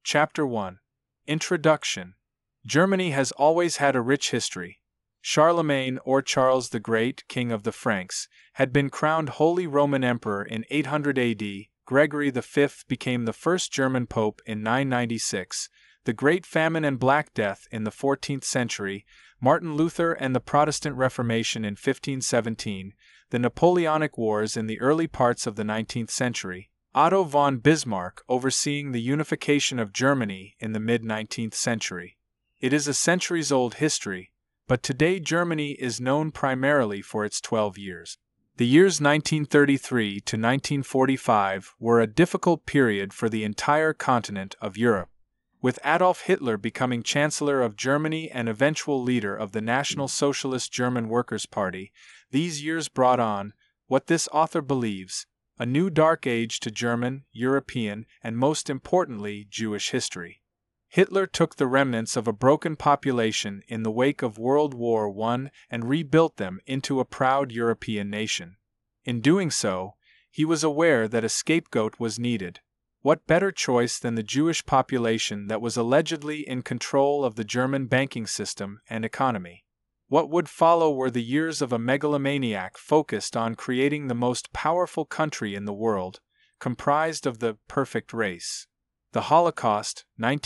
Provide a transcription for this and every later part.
Chapter 1. Introduction. Germany has always had a rich history. Charlemagne, or Charles the Great, King of the Franks, had been crowned Holy Roman Emperor in 800 AD, Gregory V became the first German Pope in 996, the Great Famine and Black Death in the 14th century, Martin Luther and the Protestant Reformation in 1517, the Napoleonic Wars in the early parts of the 19th century, Otto von Bismarck overseeing the unification of Germany in the mid-19th century. It is a centuries-old history, but today Germany is known primarily for its 12 years. The years 1933 to 1945 were a difficult period for the entire continent of Europe. With Adolf Hitler becoming Chancellor of Germany and eventual leader of the National Socialist German Workers' Party, these years brought on, what this author believes, a new dark age to German, European, and most importantly, Jewish history. Hitler took the remnants of a broken population in the wake of World War I and rebuilt them into a proud European nation. In doing so, he was aware that a scapegoat was needed. What better choice than the Jewish population that was allegedly in control of the German banking system and economy? What would follow were the years of a megalomaniac focused on creating the most powerful country in the world, comprised of the perfect race. The Holocaust,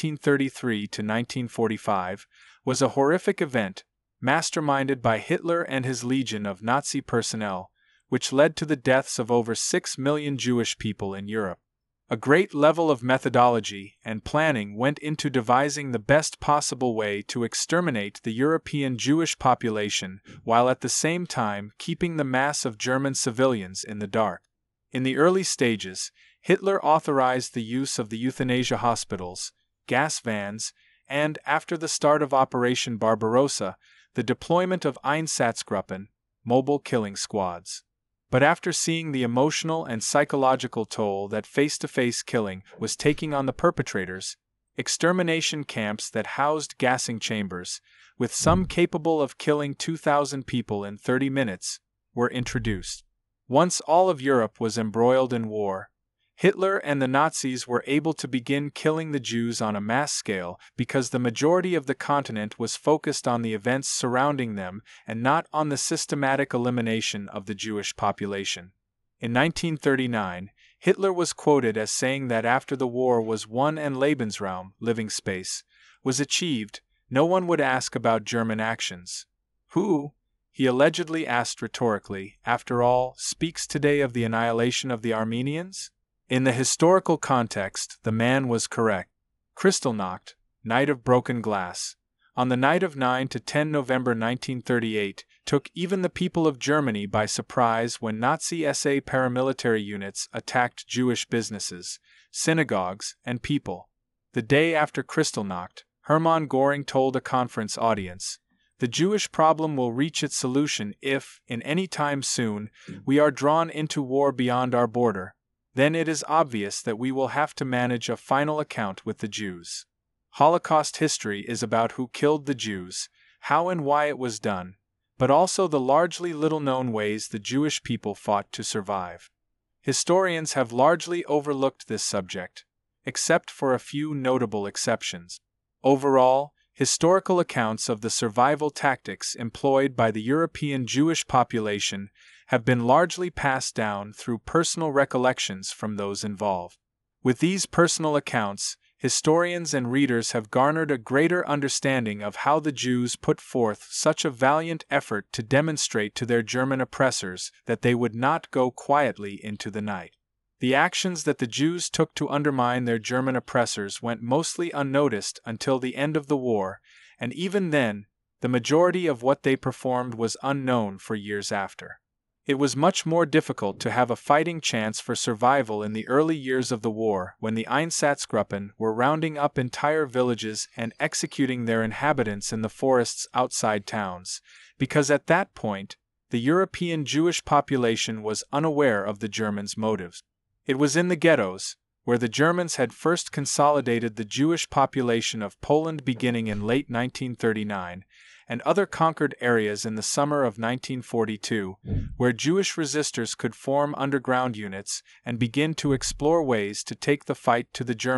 1933 to 1945, was a horrific event, masterminded by Hitler and his legion of Nazi personnel, which led to the deaths of over 6 million Jewish people in Europe. A great level of methodology and planning went into devising the best possible way to exterminate the European Jewish population while at the same time keeping the mass of German civilians in the dark. In the early stages, Hitler authorized the use of the euthanasia hospitals, gas vans, and, after the start of Operation Barbarossa, the deployment of Einsatzgruppen, mobile killing squads. But after seeing the emotional and psychological toll that face-to-face killing was taking on the perpetrators, extermination camps that housed gassing chambers, with some capable of killing 2,000 people in 30 minutes, were introduced. Once all of Europe was embroiled in war, Hitler and the Nazis were able to begin killing the Jews on a mass scale because the majority of the continent was focused on the events surrounding them and not on the systematic elimination of the Jewish population. In 1939, Hitler was quoted as saying that after the war was won and Lebensraum, living space, was achieved, no one would ask about German actions. Who, he allegedly asked rhetorically, after all, speaks today of the annihilation of the Armenians? In the historical context, the man was correct. Kristallnacht, Night of Broken Glass, on the night of 9 to 10 November 1938, took even the people of Germany by surprise when Nazi SA paramilitary units attacked Jewish businesses, synagogues, and people. The day after Kristallnacht, Hermann Göring told a conference audience, "The Jewish problem will reach its solution if, in any time soon, we are drawn into war beyond our border. Then it is obvious that we will have to manage a final account with the Jews." Holocaust history is about who killed the Jews, how and why it was done, but also the largely little-known ways the Jewish people fought to survive. Historians have largely overlooked this subject, except for a few notable exceptions. Overall, historical accounts of the survival tactics employed by the European Jewish population have been largely passed down through personal recollections from those involved. With these personal accounts, historians and readers have garnered a greater understanding of how the Jews put forth such a valiant effort to demonstrate to their German oppressors that they would not go quietly into the night. The actions that the Jews took to undermine their German oppressors went mostly unnoticed until the end of the war, and even then, the majority of what they performed was unknown for years after. It was much more difficult to have a fighting chance for survival in the early years of the war when the Einsatzgruppen were rounding up entire villages and executing their inhabitants in the forests outside towns, because at that point, the European Jewish population was unaware of the Germans' motives. It was in the ghettos, where the Germans had first consolidated the Jewish population of Poland beginning in late 1939, and other conquered areas in the summer of 1942, where Jewish resistors could form underground units and begin to explore ways to take the fight to the Germans.